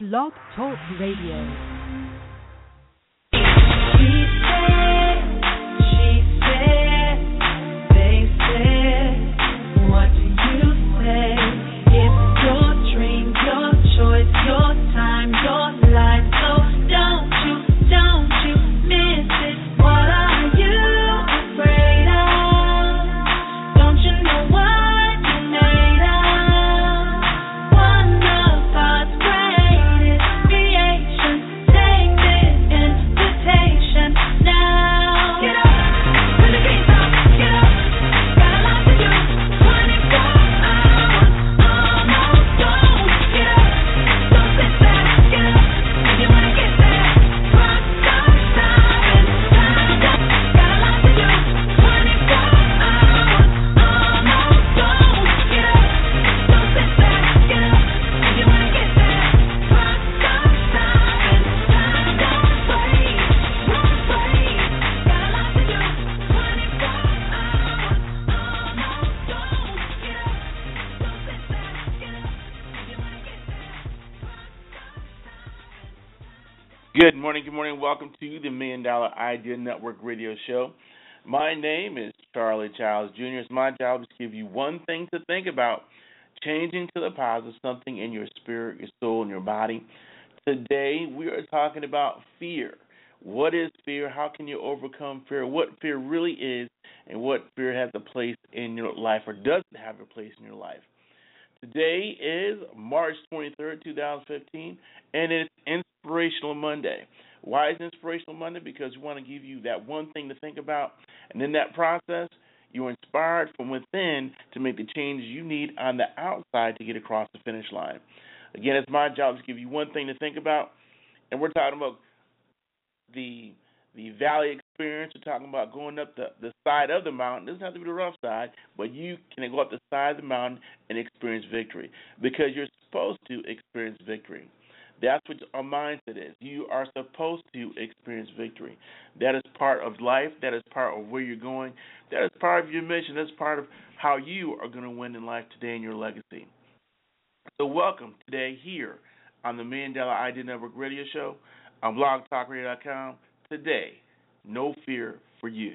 Blog Talk Radio. Good morning. Welcome to the $1 Million Idea Network radio show. My name is Charlie Childs Jr. It's my job to give you one thing to think about, changing to the positive, something in your spirit, your soul, and your body. Today, we are talking about fear. What is fear? How can you overcome fear? What fear really is, and what fear has a place in your life or doesn't have a place in your life. Today is March 23rd, 2015, and it's Inspirational Monday. Why is Inspirational Monday? Because we want to give you that one thing to think about, and in that process, you're inspired from within to make the changes you need on the outside to get across the finish line. Again, it's my job to give you one thing to think about, and we're talking about the valley experience. We're talking about going up the side of the mountain. It doesn't have to be the rough side, but you can go up the side of the mountain and experience victory because you're supposed to experience victory. That's what our mindset is. You are supposed to experience victory. That is part of life. That is part of where you're going. That is part of your mission. That's part of how you are going to win in life today in your legacy. So welcome today here on the $1 Million Idea Network radio show on blogtalkradio.com. Today, no fear for you.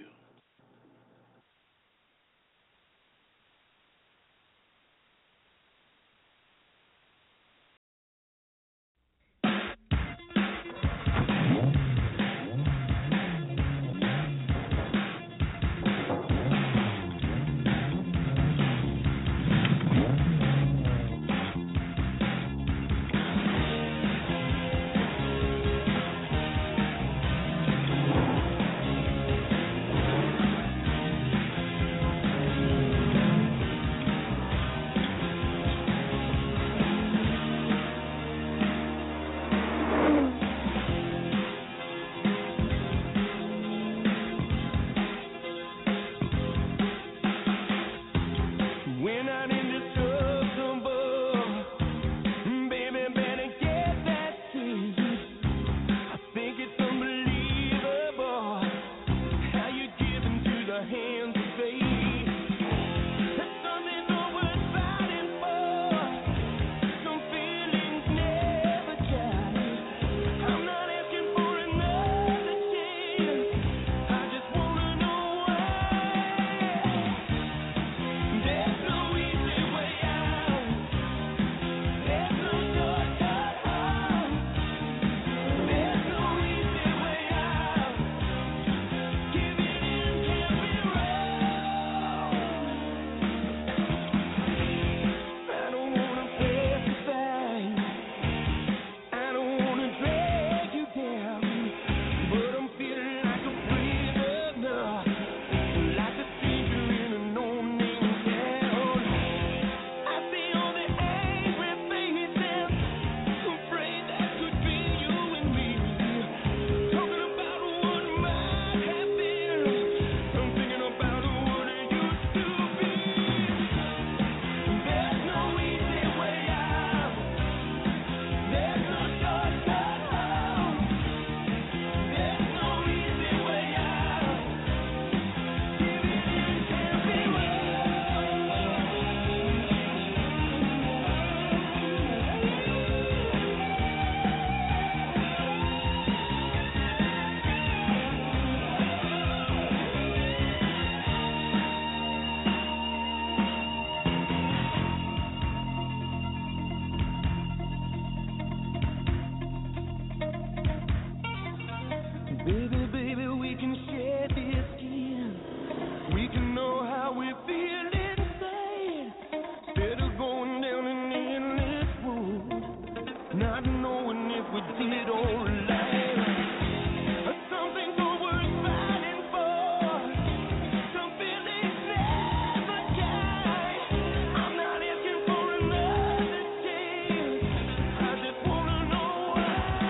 not knowing if we did or lied. Some things are worth fighting for. Some feelings never die. I'm not asking for another chance. I just wanna know why.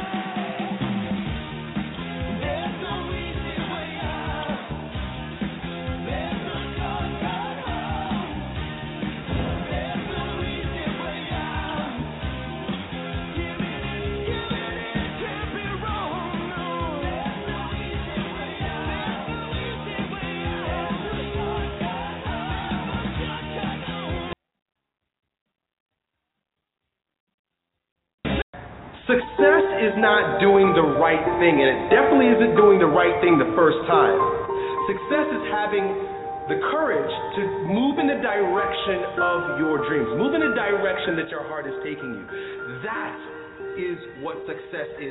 There's no easy way out. There's no shortcut home. There's no easy way out. Give it, it can't be wrong. No, there's no easy way out. There's no easy way out. There's no shortcut home. There's no shortcut home. Success is not doing the right thing, and it definitely isn't doing the right thing the first time. Success is having the courage to move in the direction of your dreams, move in the direction that your heart is taking you. That is what success is.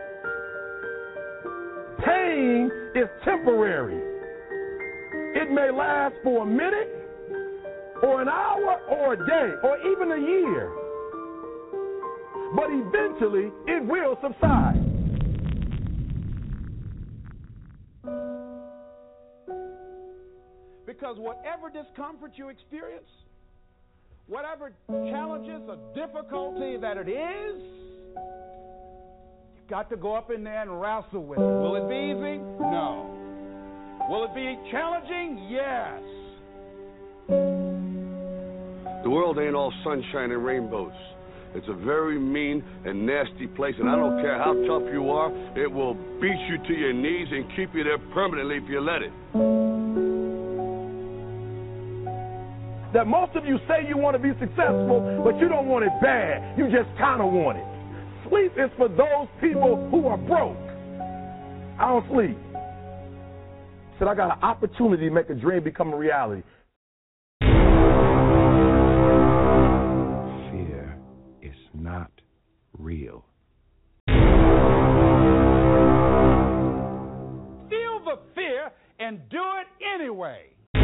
Pain is temporary. It may last for a minute, or an hour, or a day, or even a year. But eventually, it will subside. Because whatever discomfort you experience, whatever challenges or difficulty that it is, you've got to go up in there and wrestle with it. Will it be easy? No. Will it be challenging? Yes. The world ain't all sunshine and rainbows. It's a very mean and nasty place, and I don't care how tough you are, it will beat you to your knees and keep you there permanently if you let it. That most of you say you want to be successful, but you don't want it bad. You just kind of want it. Sleep is for those people who are broke. I don't sleep. Said I got an opportunity to make a dream become a reality. Fear is not real. Feel the fear and do it anyway.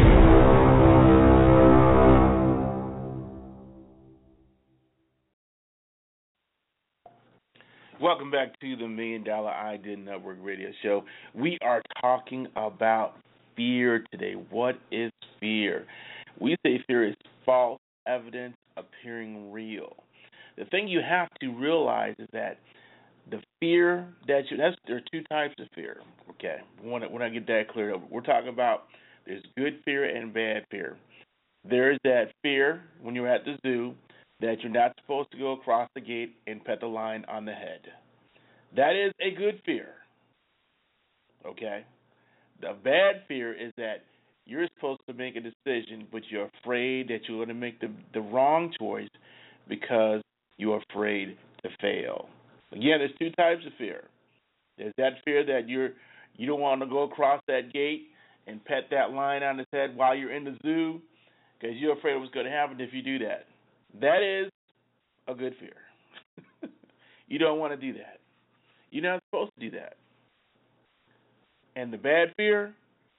Welcome back to the $1 Million Idea Network radio show. We are talking about fear today. What is fear? We say fear is false evidence appearing real. The thing you have to realize is that the fear that there are two types of fear. Okay, when I get that cleared up, we're talking about there's good fear and bad fear. There's that fear when you're at the zoo that you're not supposed to go across the gate and pet the lion on the head. That is a good fear. Okay? The bad fear is that you're supposed to make a decision, but you're afraid that you're going to make the wrong choice because you're afraid to fail. Again, there's two types of fear. There's that fear that you don't want to go across that gate and pet that lion on his head while you're in the zoo because you're afraid of what's going to happen if you do that. That is a good fear. You don't want to do that. You're not supposed to do that. And the bad fear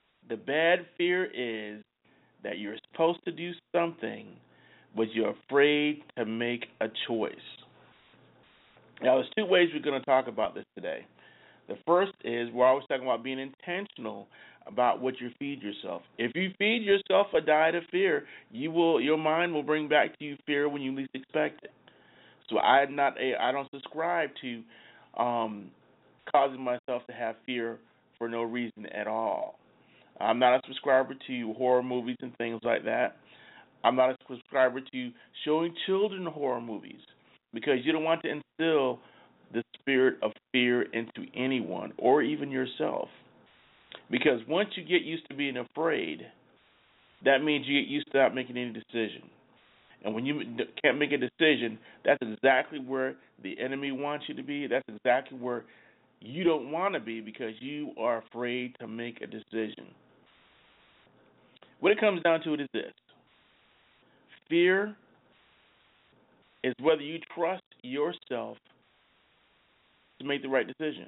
is that you're supposed to do something, but you're afraid to make a choice. Now, there's two ways we're going to talk about this today. The first is we're always talking about being intentional about what you feed yourself. If you feed yourself a diet of fear, your mind will bring back to you fear when you least expect it. So I don't subscribe to causing myself to have fear for no reason at all. I'm not a subscriber to horror movies and things like that. I'm not a subscriber to showing children horror movies because you don't want to instill the spirit of fear into anyone or even yourself. Because once you get used to being afraid, that means you get used to not making any decision. And when you can't make a decision, that's exactly where the enemy wants you to be. That's exactly where you don't want to be because you are afraid to make a decision. What it comes down to is this. Fear is whether you trust yourself to make the right decision.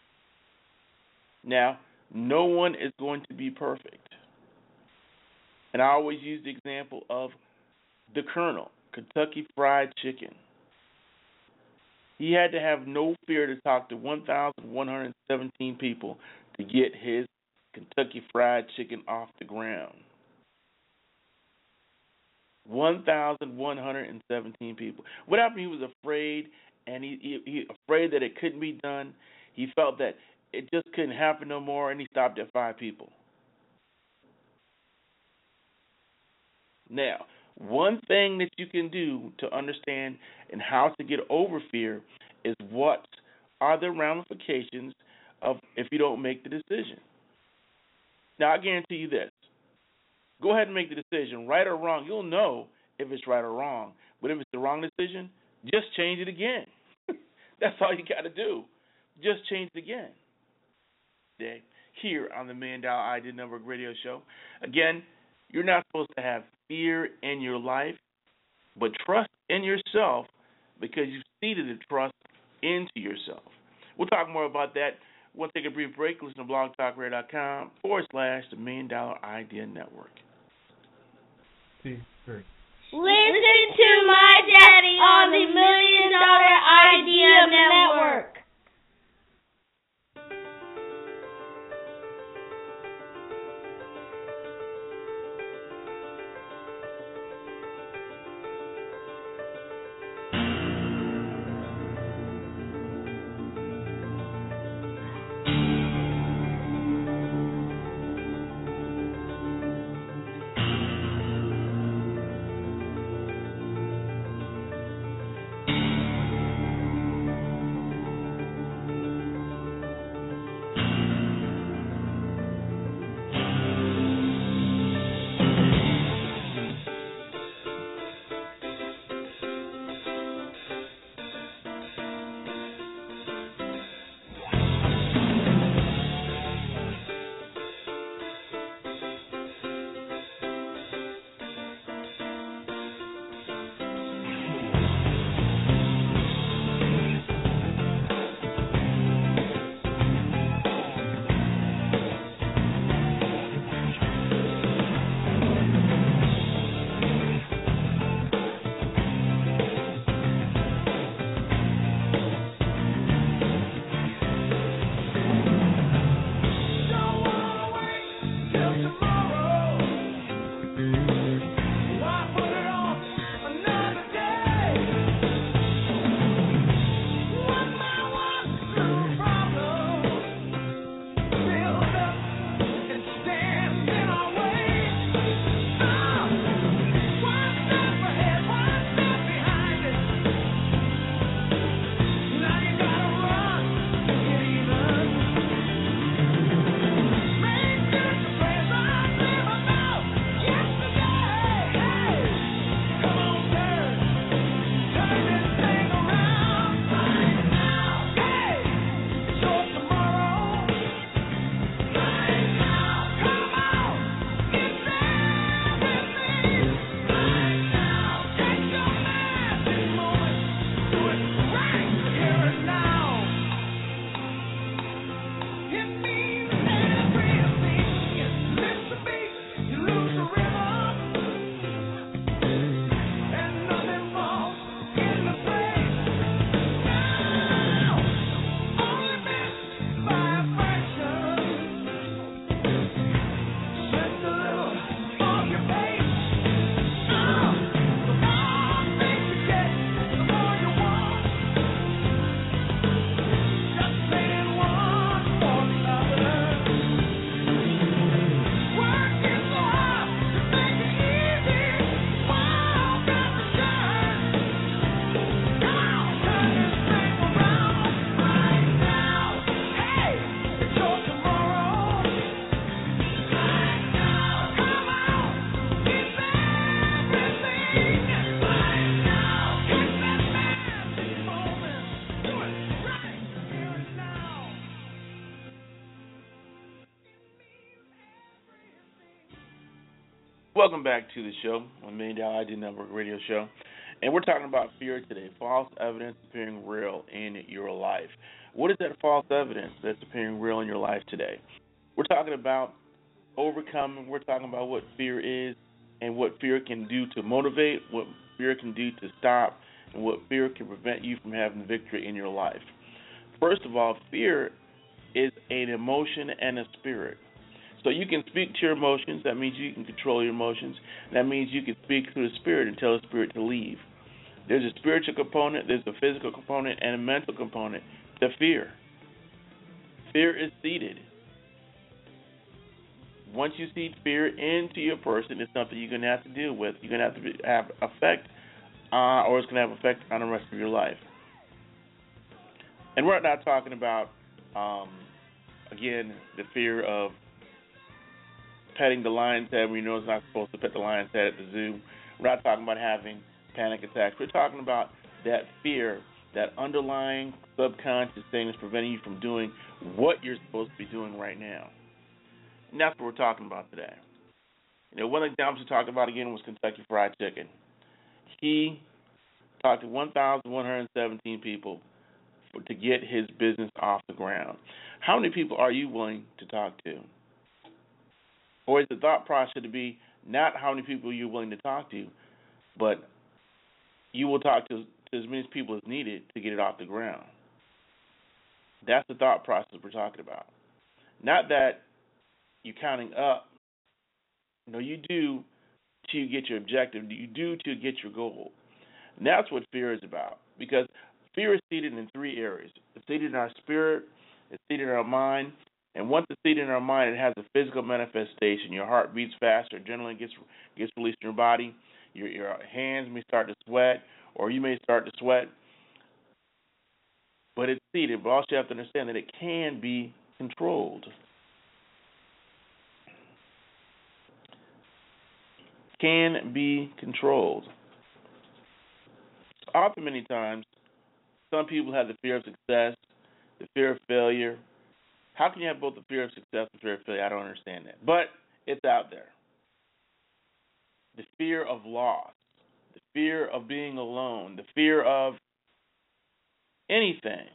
Now, no one is going to be perfect. And I always use the example of the Colonel, Kentucky Fried Chicken. He had to have no fear to talk to 1,117 people to get his Kentucky Fried Chicken off the ground. 1,117 people. What happened? He was afraid, and he afraid that it couldn't be done. He felt that it just couldn't happen no more, and he stopped at 5 people. Now, one thing that you can do to understand and how to get over fear is what are the ramifications of if you don't make the decision. Now, I guarantee you this. Go ahead and make the decision, right or wrong. You'll know if it's right or wrong. But if it's the wrong decision, just change it again. That's all you got to do. Just change it again. Today, here on the $1 Million Idea Network radio show. Again, you're not supposed to have fear in your life, but trust in yourself because you've seeded the trust into yourself. We'll talk more about that. We'll take a brief break. Listen to blogtalkradio.com/the $1 Million Idea Network. Listen to my daddy on the $1 Million Idea Network. Welcome back to the show on $1 Million Idea Network radio show. And we're talking about fear today, false evidence appearing real in your life. What is that false evidence that's appearing real in your life today? We're talking about overcoming. We're talking about what fear is and what fear can do to motivate, what fear can do to stop and what fear can prevent you from having victory in your life. First of all, fear is an emotion and a spirit. So you can speak to your emotions. That means you can control your emotions. That means you can speak to the spirit and tell the spirit to leave. There's a spiritual component, there's a physical component, and a mental component to fear. Fear is seated. Once you seed fear into your person, it's something you're going to have to deal with. You're going to have to have effect, or it's going to have effect on the rest of your life. And we're not talking about, again, the fear of petting the lion's head when you know it's not supposed to pet the lion's head at the zoo. We're not talking about having panic attacks. We're talking about that fear, that underlying subconscious thing that's preventing you from doing what you're supposed to be doing right now. And that's what we're talking about today. One of the examples we talked about again was Kentucky Fried Chicken. He talked to 1,117 people to get his business off the ground. How many people are you willing to talk to? Or is the thought process to be not how many people you're willing to talk to, but you will talk to as many people as needed to get it off the ground? That's the thought process we're talking about. Not that you're counting up. No, you do to get your objective. You do to get your goal. And that's what fear is about. Because fear is seated in three areas. It's seated in our spirit, it's seated in our mind, and once it's seated in our mind, it has a physical manifestation. Your heart beats faster, adrenaline gets released in your body, your hands may start to sweat, or you may start to sweat. But it's seated, but also you have to understand that it can be controlled. Can be controlled. Often, many times, some people have the fear of success, the fear of failure. How can you have both the fear of success and fear of failure? I don't understand that. But it's out there. The fear of loss, the fear of being alone, the fear of anything.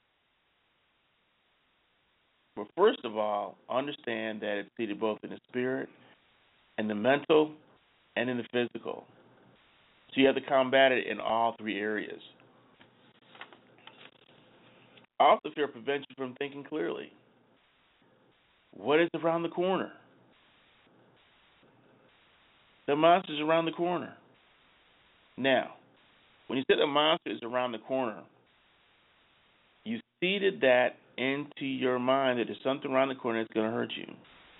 But first of all, understand that it's seated both in the spirit and the mental and in the physical. So you have to combat it in all three areas. Also, fear prevents you from thinking clearly. What is around the corner? The monster's around the corner. Now, when you say the monster is around the corner, you seeded that into your mind that there's something around the corner that's going to hurt you.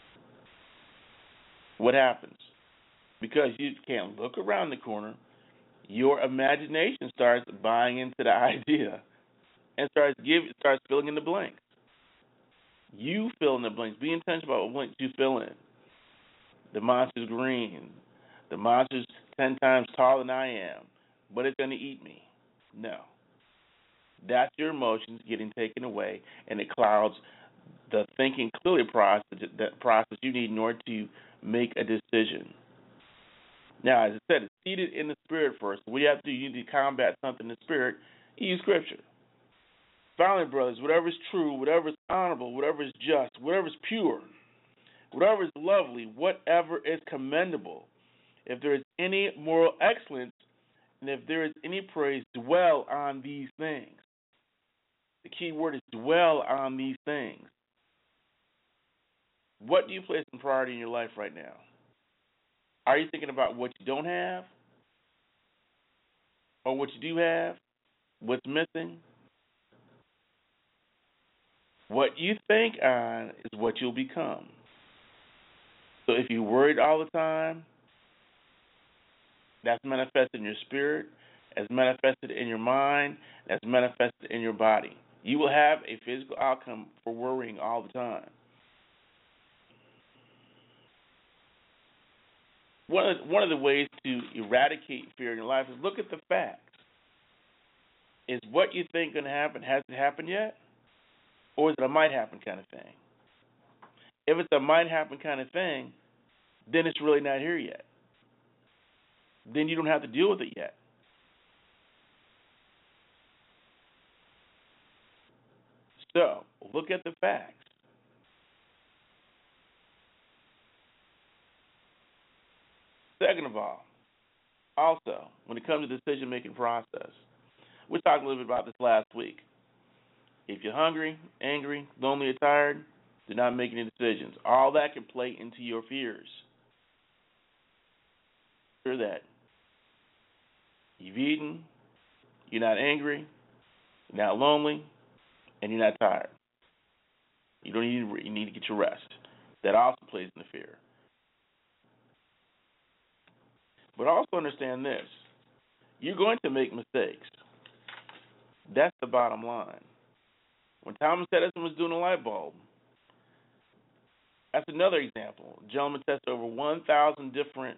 What happens? Because you can't look around the corner, your imagination starts buying into the idea and starts filling in the blanks. You fill in the blanks. Be intentional about what blanks you fill in. The monster's green. The monster's 10 times taller than I am, but it's going to eat me. No. That's your emotions getting taken away, and it clouds the thinking clearly process you need in order to make a decision. Now, as I said, it's seated in the spirit first. What you have to do, you need to combat something in the spirit. You use Scripture. Finally, brothers, whatever is true, whatever is honorable, whatever is just, whatever is pure, whatever is lovely, whatever is commendable, if there is any moral excellence, and if there is any praise, dwell on these things. The key word is dwell on these things. What do you place in priority in your life right now? Are you thinking about what you don't have? Or what you do have? What's missing? What you think on is what you'll become. So if you're worried all the time, that's manifested in your spirit, that's manifested in your mind, that's manifested in your body. You will have a physical outcome for worrying all the time. One of the ways to eradicate fear in your life is look at the facts. Is what you think going to happen, has it happened yet? Or is it a might happen kind of thing? If it's a might happen kind of thing, then it's really not here yet. Then you don't have to deal with it yet. So, look at the facts. Second of all, also, when it comes to the decision-making process, We talked a little bit about this last week. If you're hungry, angry, lonely, or tired, do not make any decisions. All that can play into your fears. Hear that. You've eaten, you're not angry, you're not lonely, and you're not tired. You need to get your rest. That also plays into fear. But also understand this. You're going to make mistakes. That's the bottom line. When Thomas Edison was doing a light bulb, that's another example. A gentleman tested over 1,000 different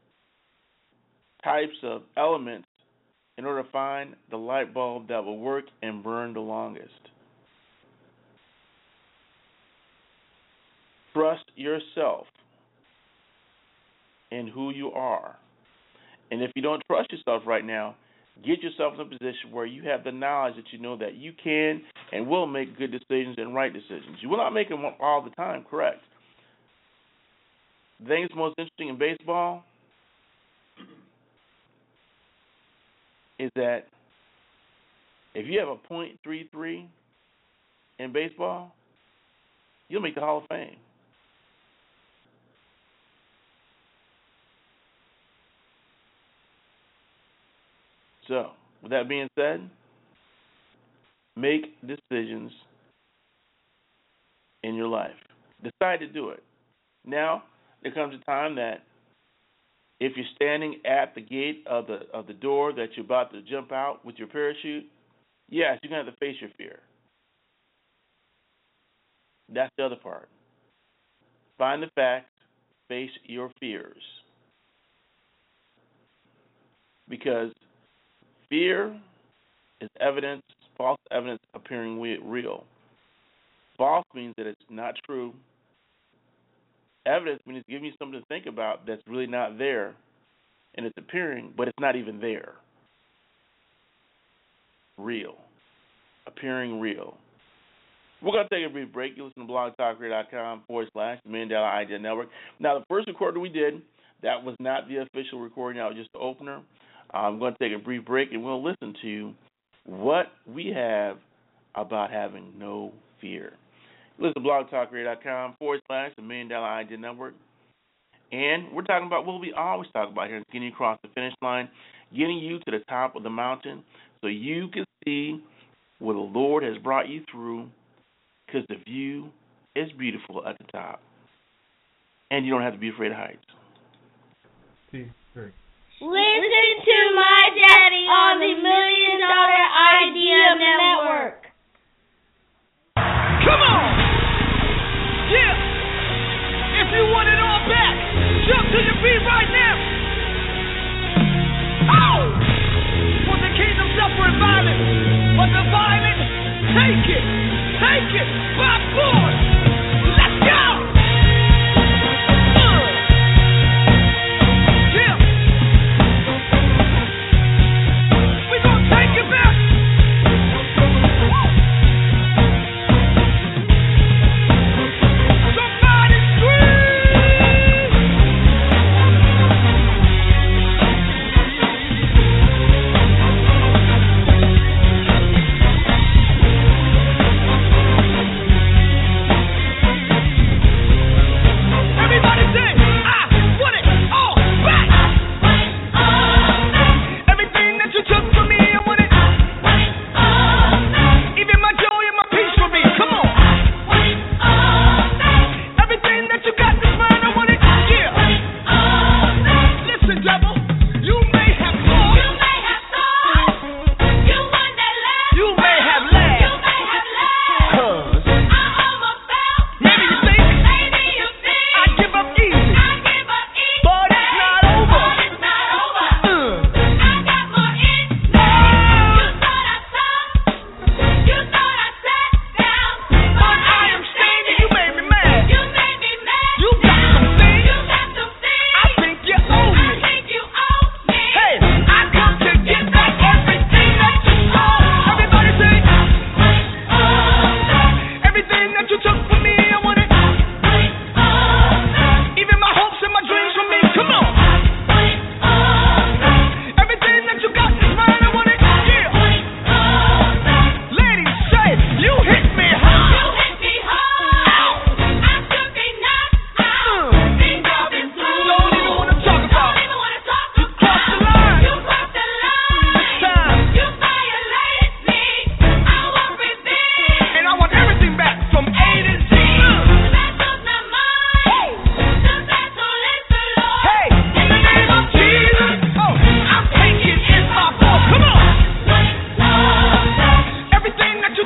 types of elements in order to find the light bulb that will work and burn the longest. Trust yourself in who you are. And if you don't trust yourself right now, get yourself in a position where you have the knowledge that you know that you can and will make good decisions and right decisions. You will not make them all the time, correct. The thing that's most interesting in baseball is that if you have a .33 in baseball, you'll make the Hall of Fame. So, with that being said, make decisions in your life. Decide to do it. Now, there comes a time that if you're standing at the gate of the door that you're about to jump out with your parachute, yes, you're going to have to face your fear. That's the other part. Find the facts, face your fears. Because fear is evidence, false evidence appearing real. False means that it's not true. Evidence means it's giving you something to think about that's really not there, and it's appearing, but it's not even there. Real. Appearing real. We're going to take a brief break. You listen to blogtalkradio.com/Mandela Idea Network. Now, the first recording we did, that was not the official recording. That was just the opener. I'm going to take a brief break, and we'll listen to what we have about having no fear. Listen to blogtalkradio.com/Mandela Idea Network. And we're talking about what we always talk about here, getting you across the finish line, getting you to the top of the mountain so you can see what the Lord has brought you through, because the view is beautiful at the top. And you don't have to be afraid of heights. Listen to my daddy on the $1 Million Idea Network. Come on! Yeah! If you want it all back, jump to your feet right now! Oh! For the kingdom suffereth violence, but the violent take it! Take it by force! Let's go! Yeah! We're gonna take it back! Somebody scream!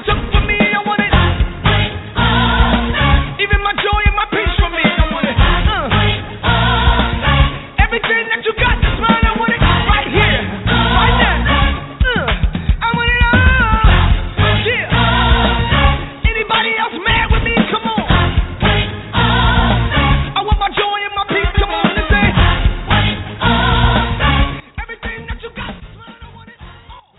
took from me, I want it. Even my joy and my peace from me, I want it. Everything that you got this mine, I want it right here, right now. I want it all. Yeah. Anybody else mad with me? Come on. I want my joy and my peace. Come on and say. Everything that you got this mine, I want it all.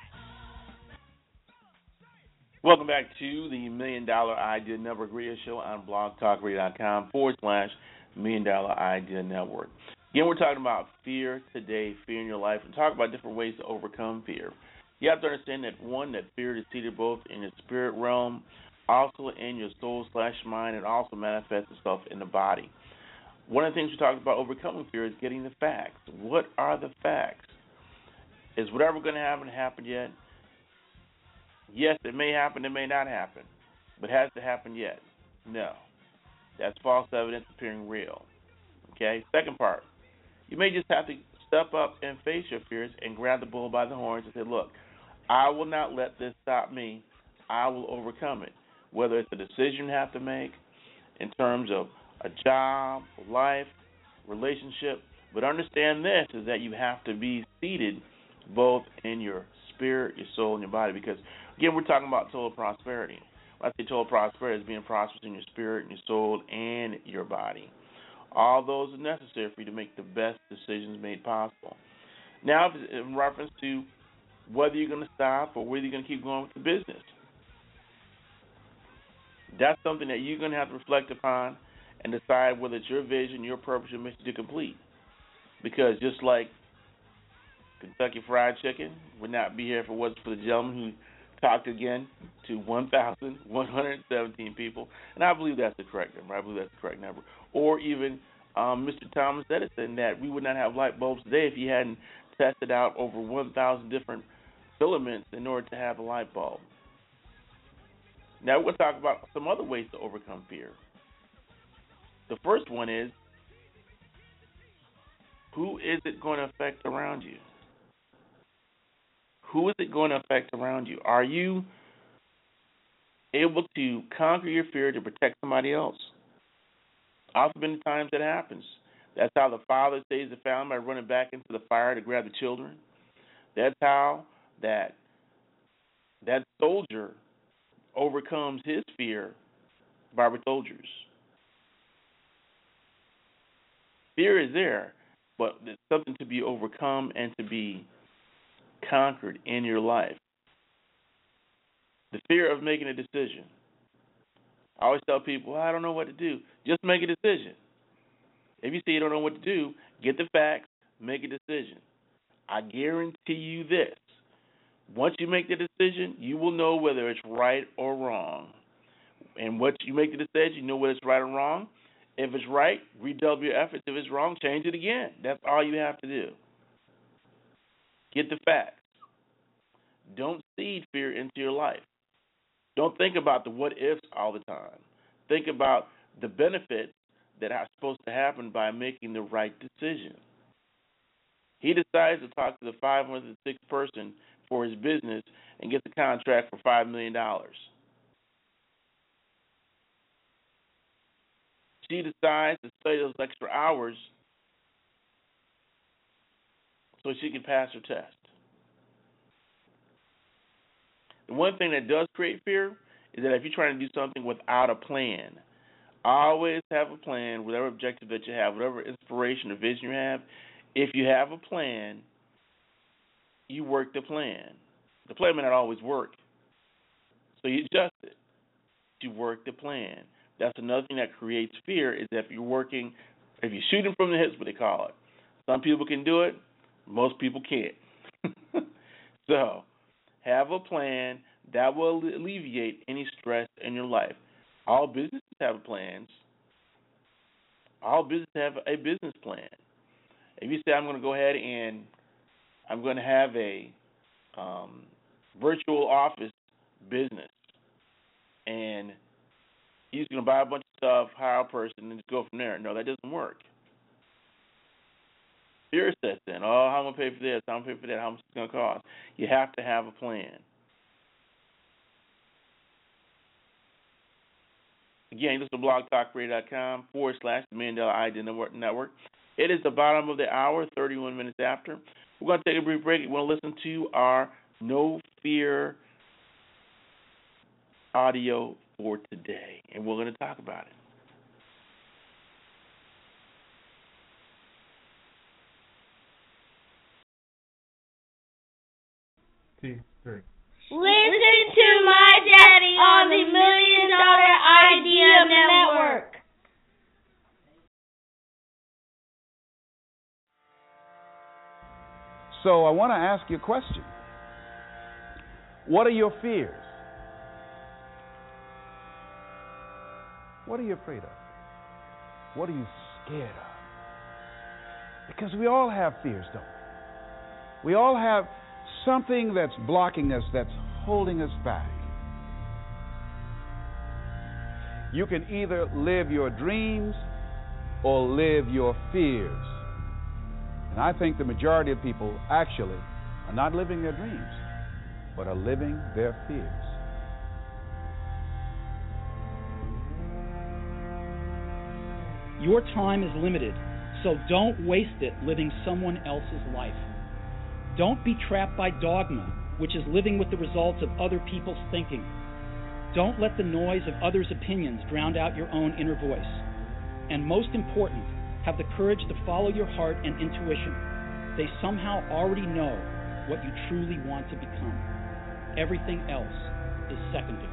Welcome back to the $1 Million Idea Network Radio Show on blogtalkradio.com/$1 Million Idea Network. Again, we're talking about fear today, fear in your life, and talk about different ways to overcome fear. You have to understand that, one, that fear is seated both in your spirit realm, also in your soul/mind, and also manifests itself in the body. One of the things we talked about overcoming fear is getting the facts. What are the facts? Is whatever going to happen yet? Yes, it may happen, it may not happen, but has it happened yet? No. That's false evidence appearing real. Okay? Second part, you may just have to step up and face your fears and grab the bull by the horns and say, look, I will not let this stop me. I will overcome it. Whether it's a decision you have to make in terms of a job, life, relationship, but understand this is that you have to be seated both in your spirit, your soul, and your body, because again, we're talking about total prosperity. When I say total prosperity, it's being prosperous in your spirit, and your soul, and your body. All those are necessary for you to make the best decisions made possible. Now, in reference to whether you're going to stop or whether you're going to keep going with the business, that's something that you're going to have to reflect upon and decide whether it's your vision, your purpose, your mission to complete. Because just like Kentucky Fried Chicken would not be here if it wasn't for the gentleman who talked again to 1,117 people, and I believe that's the correct number. Or even Mr. Thomas Edison, that we would not have light bulbs today if he hadn't tested out over 1,000 different filaments in order to have a light bulb. Now we're going to talk about some other ways to overcome fear. The first one is, who is it going to affect around you? Who is it going to affect around you? Are you able to conquer your fear to protect somebody else? Often many times that happens. That's how the father saves the family by running back into the fire to grab the children. That's how that soldier overcomes his fear by soldiers. Fear is there, but it's something to be overcome and to be conquered in your life. The fear of making a decision. I always tell people, I don't know what to do. Just make a decision. If you say you don't know what to do, get the facts, make a decision. I guarantee you this. Once you make the decision, you will know whether it's right or wrong. And once you make the decision, you know whether it's right or wrong. If it's right, redouble your efforts. If it's wrong, change it again. That's all you have to do. Get the facts. Don't seed fear into your life. Don't think about the what ifs all the time. Think about the benefits that are supposed to happen by making the right decision. He decides to talk to the 506th person for his business and gets a contract for $5 million. She decides to study those extra hours so she can pass her test. The one thing that does create fear is that if you're trying to do something without a plan, always have a plan, whatever objective that you have, whatever inspiration or vision you have. If you have a plan, you work the plan. The plan may not always work, so you adjust it. You work the plan. That's another thing that creates fear is that if you're shooting from the hips, what they call it. Some people can do it, most people can't. So, have a plan that will alleviate any stress in your life. All businesses have plans. All businesses have a business plan. If you say, I'm going to go ahead and I'm going to have a virtual office business, and you're just going to buy a bunch of stuff, hire a person, and just go from there. No, that doesn't work. Fear sets in. Oh, how am I going to pay for this? How am I going to pay for that? How much is it going to cost? You have to have a plan. Again, listen to blogtalkradio.com/the Mandela Idea Network. It is the bottom of the hour, 31 minutes after. We're going to take a brief break. We want to listen to our No Fear audio for today, and we're going to talk about it. Listen to my daddy on the Million Dollar Idea Network. So I want to ask you a question. What are your fears? What are you afraid of? What are you scared of? Because we all have fears, don't we? We all have something that's blocking us, that's holding us back. You can either live your dreams or live your fears. And I think the majority of people actually are not living their dreams, but are living their fears. Your time is limited, so don't waste it living someone else's life. Don't be trapped by dogma, which is living with the results of other people's thinking. Don't let the noise of others' opinions drown out your own inner voice. And most important, have the courage to follow your heart and intuition. They somehow already know what you truly want to become. Everything else is secondary.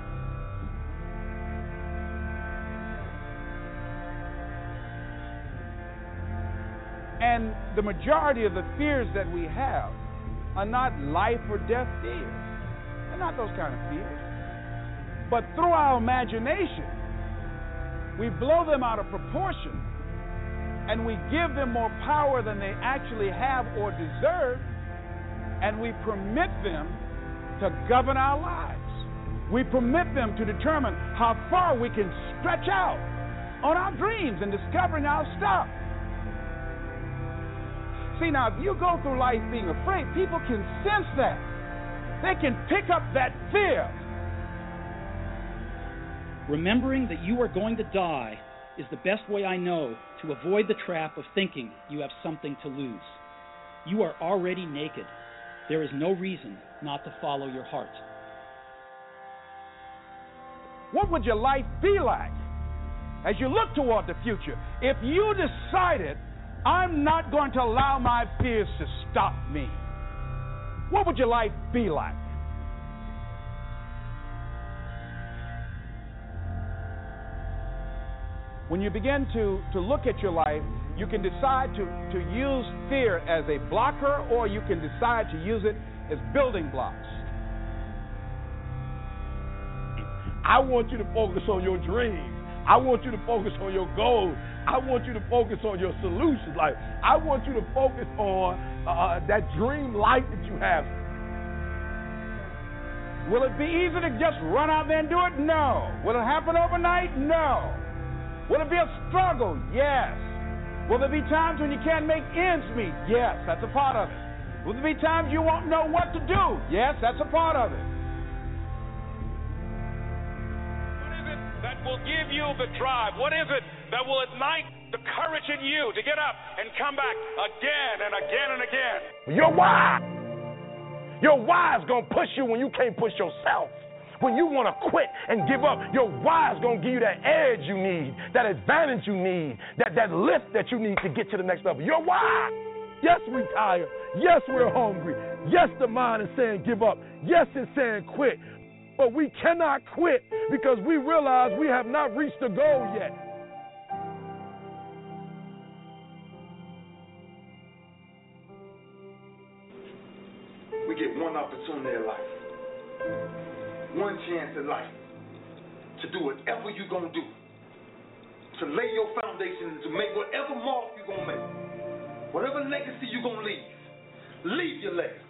And the majority of the fears that we have are not life or death fears. They're not those kind of fears. But through our imagination, we blow them out of proportion and we give them more power than they actually have or deserve, and we permit them to govern our lives. We permit them to determine how far we can stretch out on our dreams and discovering our stuff. See, now, if you go through life being afraid, people can sense that. They can pick up that fear. Remembering that you are going to die is the best way I know to avoid the trap of thinking you have something to lose. You are already naked. There is no reason not to follow your heart. What would your life be like as you look toward the future if you decided, I'm not going to allow my fears to stop me? What would your life be like? When you begin to look at your life, you can decide to use fear as a blocker, or you can decide to use it as building blocks. I want you to focus on your dreams. I want you to focus on your goals. I want you to focus on your solutions. Like, I want you to focus on that dream life that you have. Will it be easy to just run out there and do it? No. Will it happen overnight? No. Will it be a struggle? Yes. Will there be times when you can't make ends meet? Yes, that's a part of it. Will there be times you won't know what to do? Yes, that's a part of it. What is it that will give you the drive? What is it that will ignite the courage in you to get up and come back again and again and again? Your why. Your why is going to push you when you can't push yourself. When you want to quit and give up, your why is going to give you that edge you need, that advantage you need, that lift that you need to get to the next level. Your why. Yes, we're tired. Yes, we're hungry. Yes, the mind is saying give up. Yes, it's saying quit. But we cannot quit because we realize we have not reached the goal yet. We get one opportunity in life, one chance in life to do whatever you're going to do, to lay your foundation, to make whatever mark you're going to make, whatever legacy you're going to leave your legacy.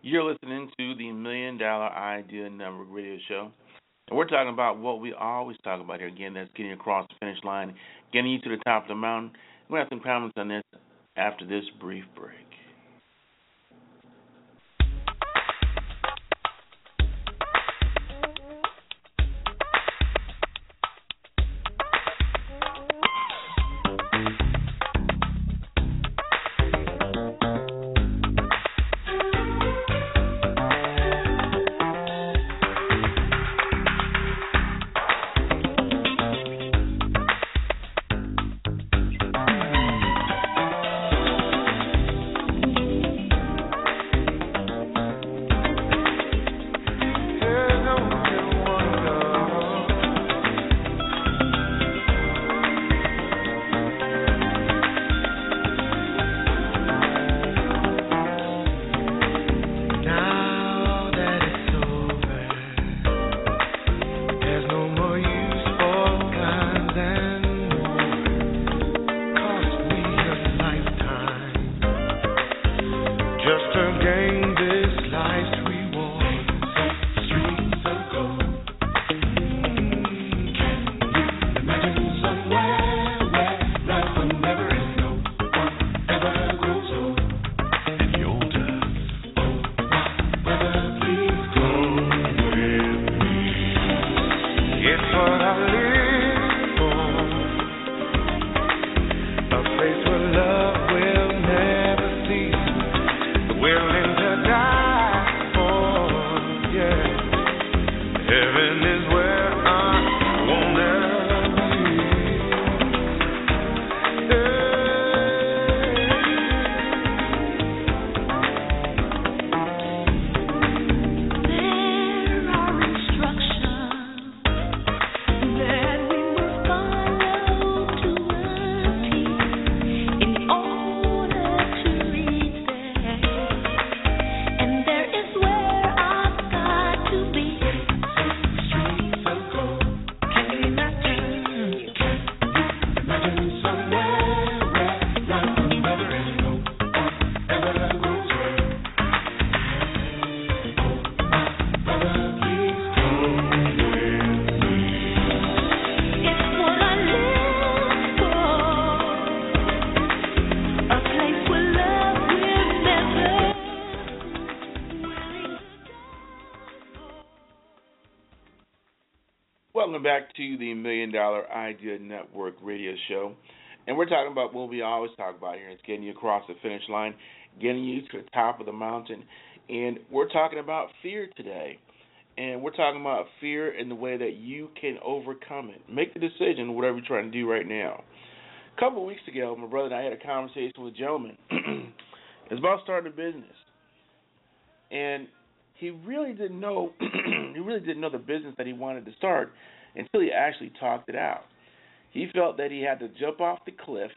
You're listening to the $1 Million Idea Network radio show. And we're talking about what we always talk about here. Again, that's getting across the finish line, getting you to the top of the mountain. We're going to have some comments on this after this brief break. Welcome back to the $1 Million Idea Network radio show. And we're talking about what we always talk about here. It's getting you across the finish line, getting you to the top of the mountain. And we're talking about fear today. And we're talking about fear in the way that you can overcome it. Make the decision, whatever you're trying to do right now. A couple of weeks ago, my brother and I had a conversation with a gentleman. It's about starting a business. And he really didn't know the business that he wanted to start until he actually talked it out. He felt that he had to jump off the cliff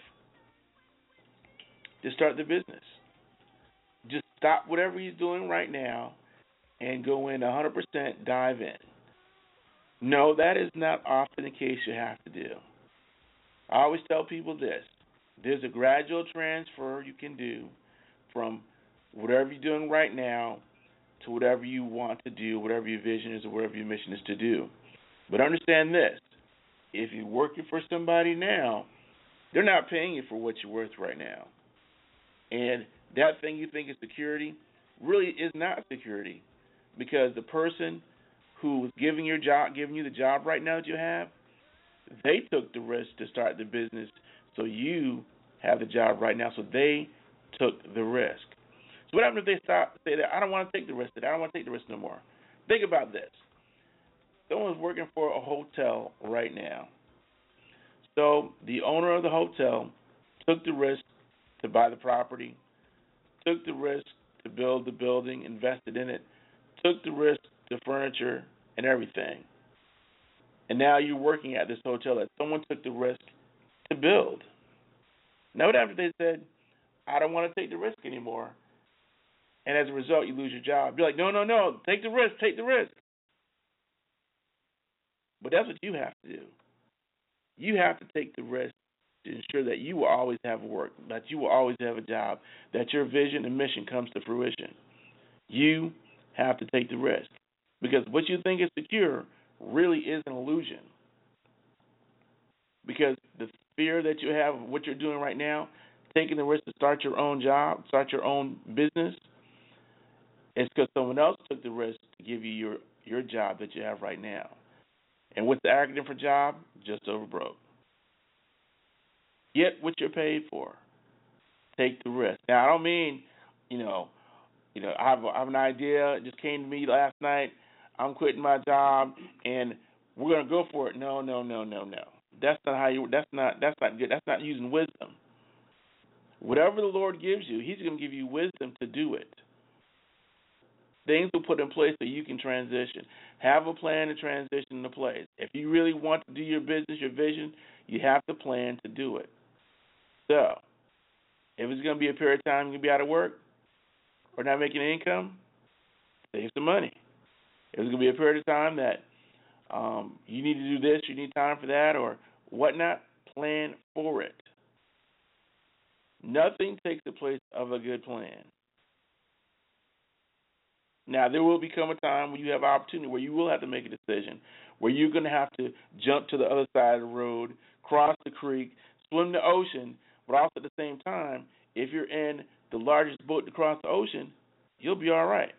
to start the business. Just stop whatever he's doing right now and go in 100%, dive in. No, that is not often the case you have to do. I always tell people this. There's a gradual transfer you can do from whatever you're doing right now to whatever you want to do, whatever your vision is or whatever your mission is to do. But understand this. If you're working for somebody now, they're not paying you for what you're worth right now. And that thing you think is security really is not security, because the person who is giving you the job right now that you have, they took the risk to start the business, so you have the job right now, so they took the risk. So what happens if they say that I don't want to take the risk today, I don't want to take the risk no more? Think about this. Someone's working for a hotel right now. So the owner of the hotel took the risk to buy the property, took the risk to build the building, invested in it, took the risk to furniture and everything. And now you're working at this hotel that someone took the risk to build. Now what happens if they said, I don't want to take the risk anymore? And as a result, you lose your job. You're like, no, take the risk, take the risk. But that's what you have to do. You have to take the risk to ensure that you will always have work, that you will always have a job, that your vision and mission comes to fruition. You have to take the risk. Because what you think is secure really is an illusion. Because the fear that you have of what you're doing right now, taking the risk to start your own job, start your own business, it's because someone else took the risk to give you your job that you have right now. And what's the acronym for job? Just over broke. Get what you're paid for. Take the risk. Now, I don't mean, I have an idea. It just came to me last night. I'm quitting my job, and we're going to go for it. No. That's not how you. That's not good. That's not using wisdom. Whatever the Lord gives you, He's going to give you wisdom to do it. Things will put in place so you can transition. Have a plan to transition into place. If you really want to do your business, your vision, you have to plan to do it. So, if it's going to be a period of time you're going to be out of work or not making income, save some money. If it's going to be a period of time that you need to do this, you need time for that, or whatnot, plan for it. Nothing takes the place of a good plan. Now, there will become a time when you have opportunity where you will have to make a decision, where you're going to have to jump to the other side of the road, cross the creek, swim the ocean, but also at the same time, if you're in the largest boat to cross the ocean, you'll be all right.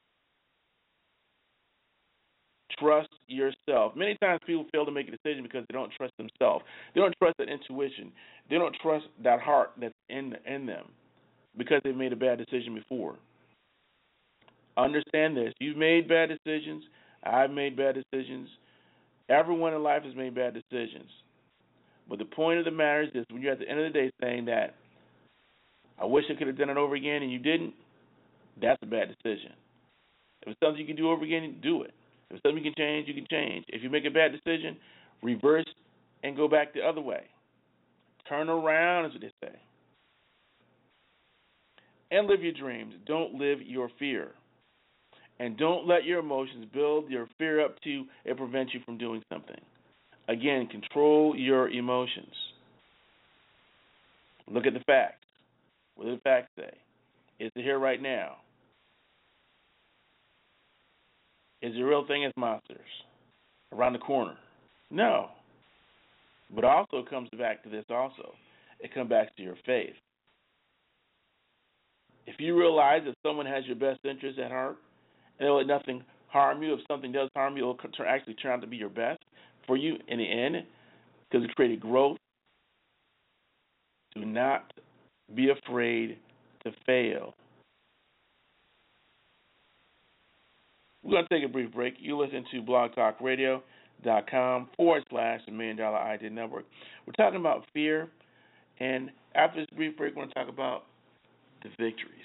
Trust yourself. Many times people fail to make a decision because they don't trust themselves. They don't trust that intuition. They don't trust that heart that's in them because they've made a bad decision before. Understand this. You've made bad decisions. I've made bad decisions. Everyone in life has made bad decisions. But the point of the matter is this: when you're at the end of the day saying that, I wish I could have done it over again and you didn't, that's a bad decision. If it's something you can do over again, do it. If it's something you can change, you can change. If you make a bad decision, reverse and go back the other way. Turn around, is what they say. And live your dreams. Don't live your fear. And don't let your emotions build your fear up to and prevent you from doing something. Again, control your emotions. Look at the facts. What do the facts say? Is it here right now? Is the real thing as monsters around the corner? No. But also it comes back to this also. It comes back to your faith. If you realize that someone has your best interest at heart, and they'll let nothing harm you, if something does harm you, it will actually turn out to be your best for you in the end, because it created growth. Do not be afraid to fail. We're going to take a brief break. You listen to blogtalkradio.com/The Million Dollar Idea Network. We're talking about fear, and after this brief break, we're going to talk about the victories.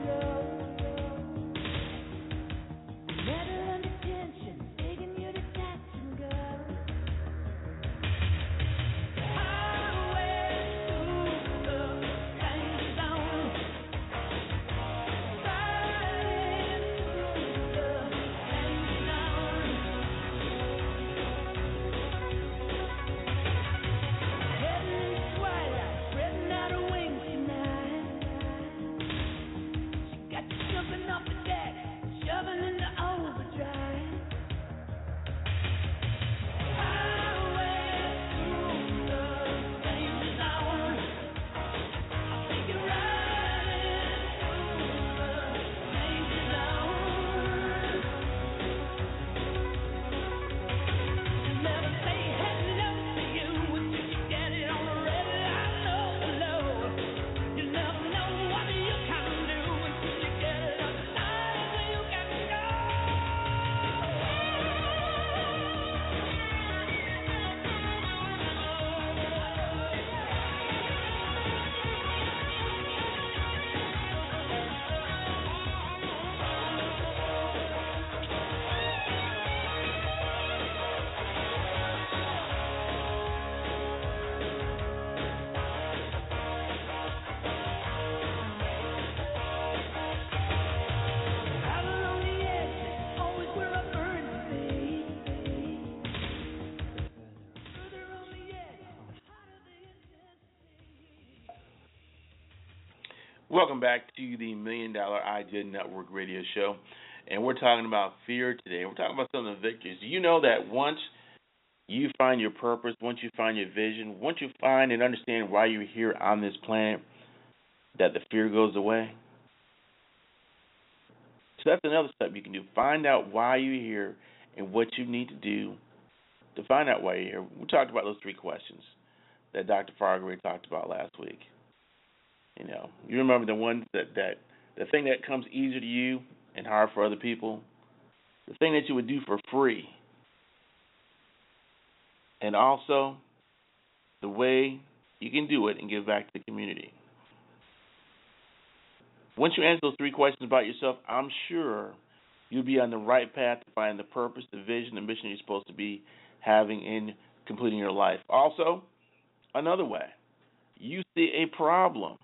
Never under tension, taking you to town. Welcome back to the Million Dollar Idea Network radio show. And we're talking about fear today. We're talking about some of the victories. Do you know that once you find your purpose, once you find your vision, once you find and understand why you're here on this planet, that the fear goes away? So that's another step you can do. Find out why you're here and what you need to do to find out why you're here. We talked about those 3 questions that Dr. Fargray talked about last week. You know, you remember the ones that the thing that comes easier to you and hard for other people, the thing that you would do for free, and also the way you can do it and give back to the community. Once you answer those 3 questions about yourself, I'm sure you'll be on the right path to find the purpose, the vision, the mission you're supposed to be having in completing your life. Also, another way, you see a problem,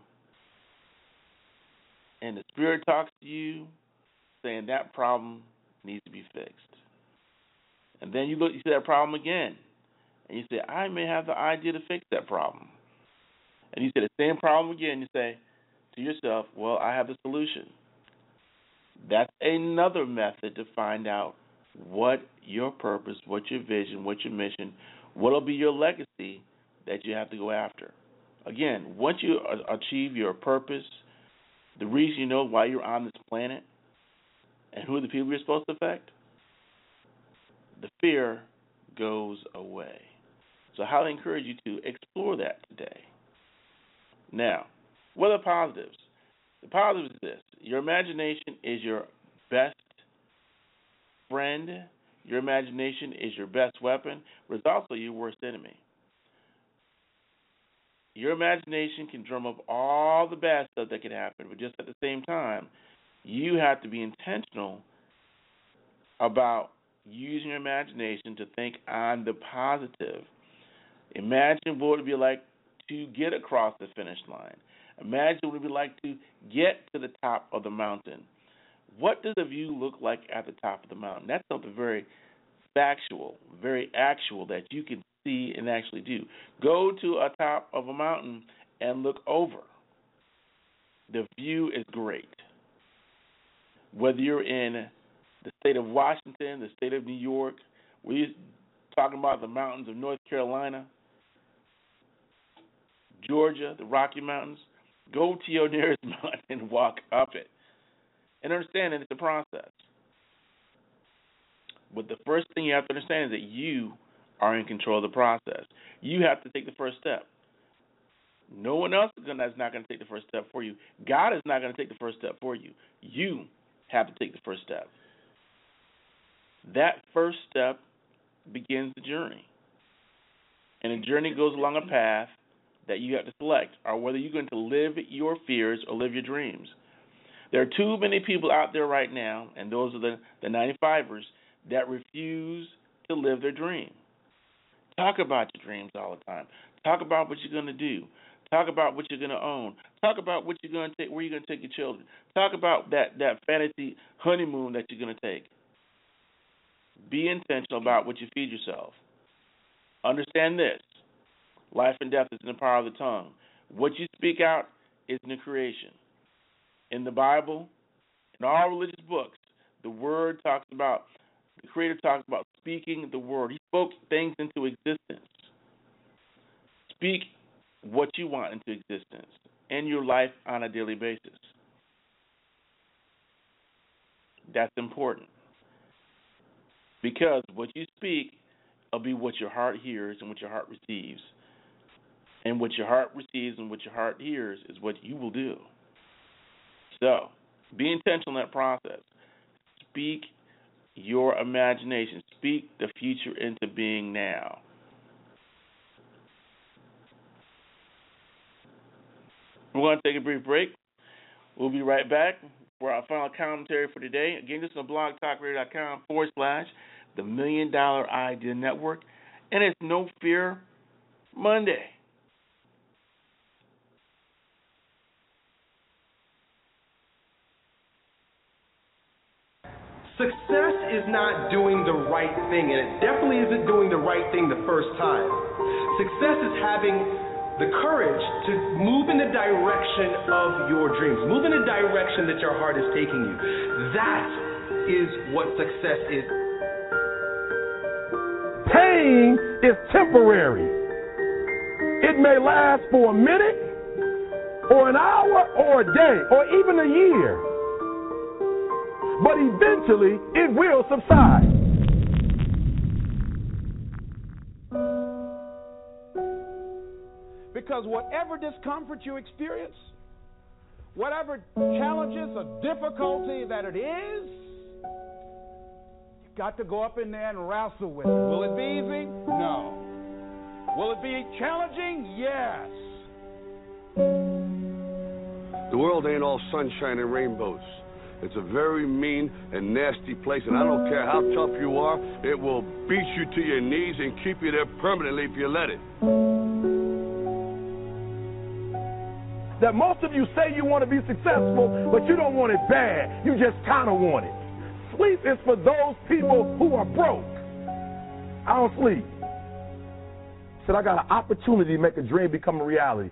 and the Spirit talks to you saying that problem needs to be fixed. And then you see that problem again, and you say, I may have the idea to fix that problem. And you say the same problem again, you say to yourself, well, I have the solution. That's another method to find out what your purpose, what your vision, what your mission, what will be your legacy that you have to go after. Again, once you achieve your purpose, the reason you know why you're on this planet, and who are the people you're supposed to affect, the fear goes away. So how I encourage you to explore that today. Now, what are the positives? The positive is this. Your imagination is your best friend. Your imagination is your best weapon, but it's also your worst enemy. Your imagination can drum up all the bad stuff that can happen, but just at the same time, you have to be intentional about using your imagination to think on the positive. Imagine what it would be like to get across the finish line. Imagine what it would be like to get to the top of the mountain. What does the view look like at the top of the mountain? That's something very factual, very actual that you can see and actually do. Go to a top of a mountain and look over. The view is great. Whether you're in the state of Washington, the state of New York, we're talking about the mountains of North Carolina, Georgia, the Rocky Mountains, go to your nearest mountain and walk up it. And understand that it's a process. But the first thing you have to understand is that you are in control of the process. You have to take the first step. No one else is not going to take the first step for you. God is not going to take the first step for you. You have to take the first step. That first step begins the journey. And the journey goes along a path that you have to select, or whether you're going to live your fears or live your dreams. There are too many people out there right now, and those are the 95ers, that refuse to live their dream. Talk about your dreams all the time. Talk about what you're going to do. Talk about what you're going to own. Talk about what you're going to take, where you're going to take your children. Talk about that fantasy honeymoon that you're going to take. Be intentional about what you feed yourself. Understand this. Life and death is in the power of the tongue. What you speak out is in the creation. In the Bible, in all religious books, the Word talks about, the Creator talks about speaking the Word. He spoke things into existence. Speak what you want into existence in your life on a daily basis. That's important. Because what you speak will be what your heart hears and what your heart receives. And what your heart receives and what your heart hears is what you will do. So, be intentional in that process. Speak your imagination. Speak the future into being now. We're going to take a brief break. We'll be right back for our final commentary for today. Again, this is on blogtalkradio.com/The Million Dollar Idea Network. And it's No Fear Monday. Success is not doing the right thing, and it definitely isn't doing the right thing the first time. Success is having the courage to move in the direction of your dreams, move in the direction that your heart is taking you. That is what success is. Pain is temporary. It may last for a minute, or an hour, or a day, or even a year. But eventually, it will subside. Because whatever discomfort you experience, whatever challenges or difficulty that it is, you've got to go up in there and wrestle with it. Will it be easy? No. Will it be challenging? Yes. The world ain't all sunshine and rainbows. It's a very mean and nasty place, and I don't care how tough you are, it will beat you to your knees and keep you there permanently if you let it. That most of you say you want to be successful, but you don't want it bad. You just kind of want it. Sleep is for those people who are broke. I don't sleep. Said I got an opportunity to make a dream become a reality.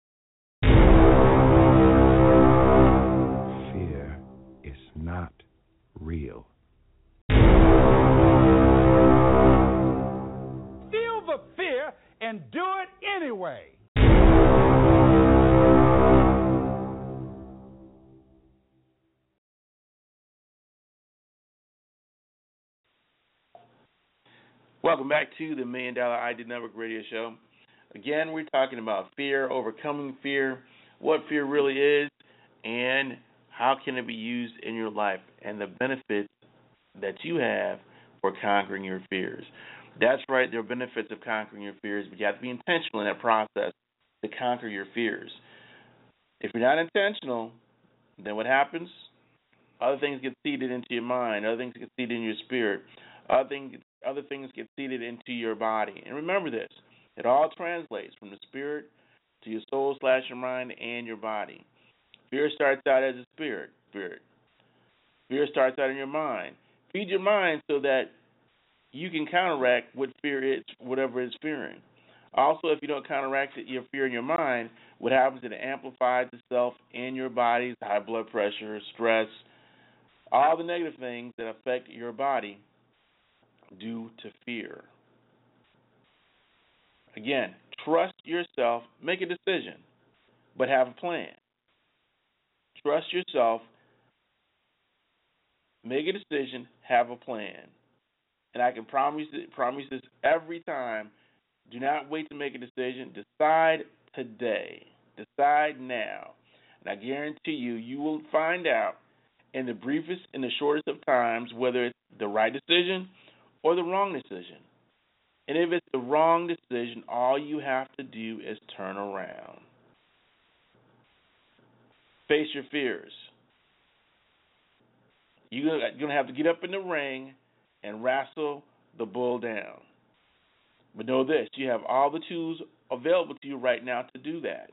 Fear is not real. Feel the fear and do it anyway. Welcome back to the $1 Million Idea Network radio show. Again, we're talking about fear, overcoming fear, what fear really is, and how can it be used in your life, and the benefits that you have for conquering your fears. That's right, there are benefits of conquering your fears, but you have to be intentional in that process to conquer your fears. If you're not intentional, then what happens? Other things get seeded into your mind, other things get seeded in your spirit, other things get seeded into your body. And remember this, it all translates from the spirit to your soul / your mind and your body. Fear starts out as a spirit. Fear starts out in your mind. Feed your mind so that you can counteract what fear is, whatever it's fearing. Also, if you don't counteract your fear in your mind, what happens is it amplifies itself in your body, high blood pressure, stress, all the negative things that affect your body due to fear. Again, trust yourself, make a decision, but have a plan. Trust yourself, make a decision, have a plan. And I can promise this every time. Do not wait to make a decision. Decide today. Decide now. And I guarantee you will find out in the briefest and the shortest of times whether it's the right decision or the wrong decision. And if it's the wrong decision, all you have to do is turn around. Face your fears. You're going to have to get up in the ring and wrestle the bull down. But know this, you have all the tools available to you right now to do that.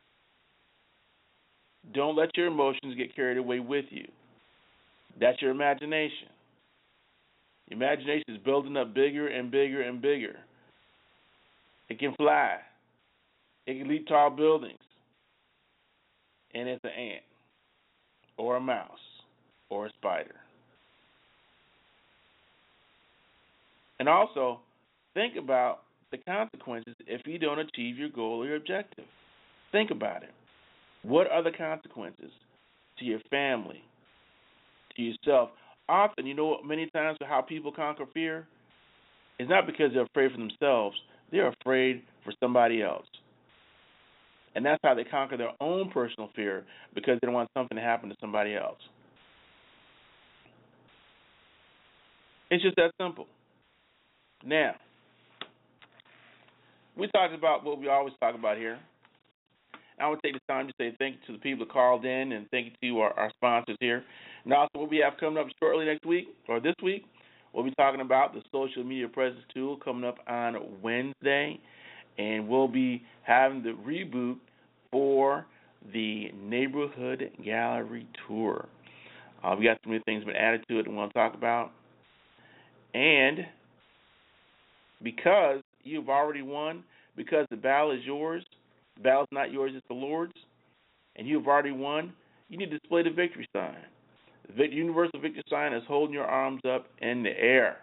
Don't let your emotions get carried away with you. That's your imagination. Your imagination is building up bigger and bigger and bigger. It can fly. It can leap tall buildings. And it's an ant or a mouse or a spider. And also, think about the consequences if you don't achieve your goal or your objective. Think about it. What are the consequences to your family, to yourself? Often, many times how people conquer fear is not because they're afraid for themselves. They're afraid for somebody else. And that's how they conquer their own personal fear, because they don't want something to happen to somebody else. It's just that simple. Now, we talked about what we always talk about here. I want to take this time to say thank you to the people that called in, and thank you to our sponsors here. And also, what we have coming up shortly next week, or this week, we'll be talking about the social media presence tool coming up on Wednesday, and we'll be having the reboot for the Neighborhood Gallery Tour. We got some new things been added to it that we want to talk about. And because you've already won, because the battle is yours, The battle's not yours, it's the Lord's, and you have already won. You need to display the victory sign. The universal victory sign is holding your arms up in the air.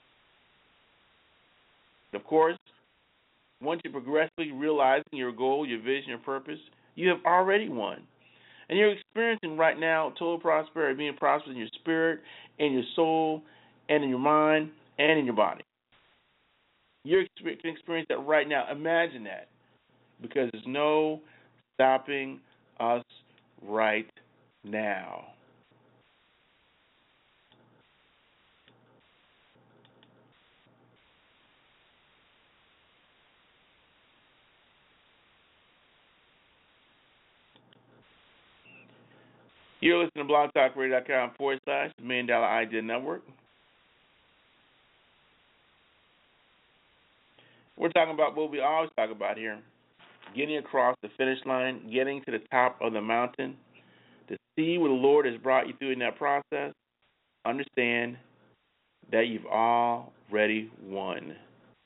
Of course, once you progressively realizing your goal, your vision, your purpose, you have already won. And you're experiencing right now total prosperity, being prosperous in your spirit, in your soul, and in your mind, and in your body. You can experience that right now. Imagine that. Because there's no stopping us right now. You're listening to blogtalkradio.com/the Million Dollar Idea Network. We're talking about what we always talk about here. Getting across the finish line, getting to the top of the mountain, to see what the Lord has brought you through in that process, understand that you've already won.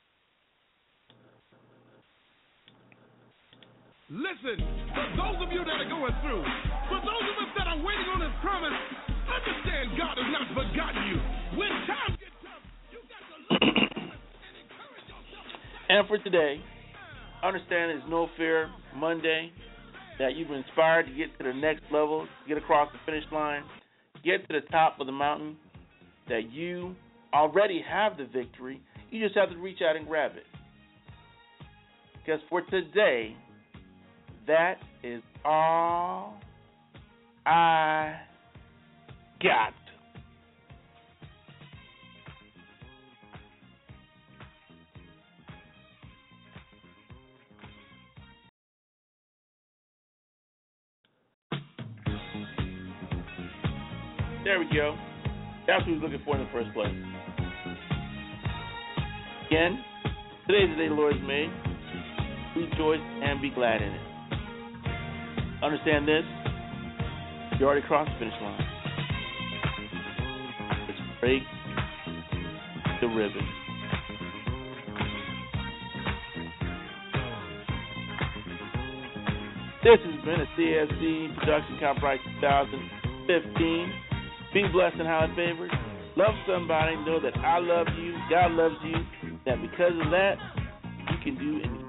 Listen, for those of you that are going through, for those of us that are waiting on His promise, understand God has not forgotten you. When times get tough, you got to look at and encourage yourself. And for today, understand there's no fear Monday, that you've been inspired to get to the next level, get across the finish line, get to the top of the mountain, that you already have the victory. You just have to reach out and grab it. Because for today, that is all I got. There we go. That's what we were looking for in the first place. Again, today's the day the Lord has made. Rejoice and be glad in it. Understand this. You already crossed the finish line. Let's break the ribbon. This has been a CSC Production Copyright 2015. Be blessed and highly favored. Love somebody. Know that I love you. God loves you. That because of that, you can do anything.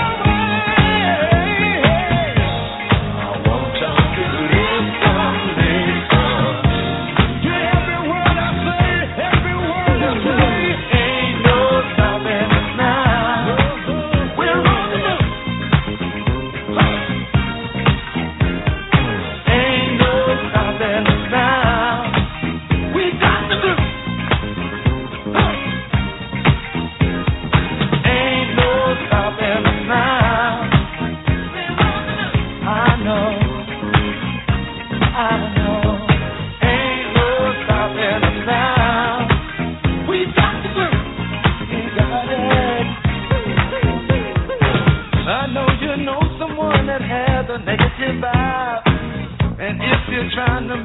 Stand in your way.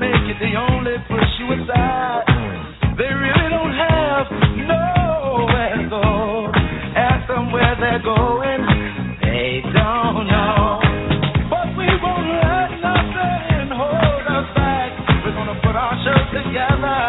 make it, they only push you aside. They really don't have nowhere to go. Ask them where they're going, they don't know. But we won't let nothing hold us back. We're gonna put our show together.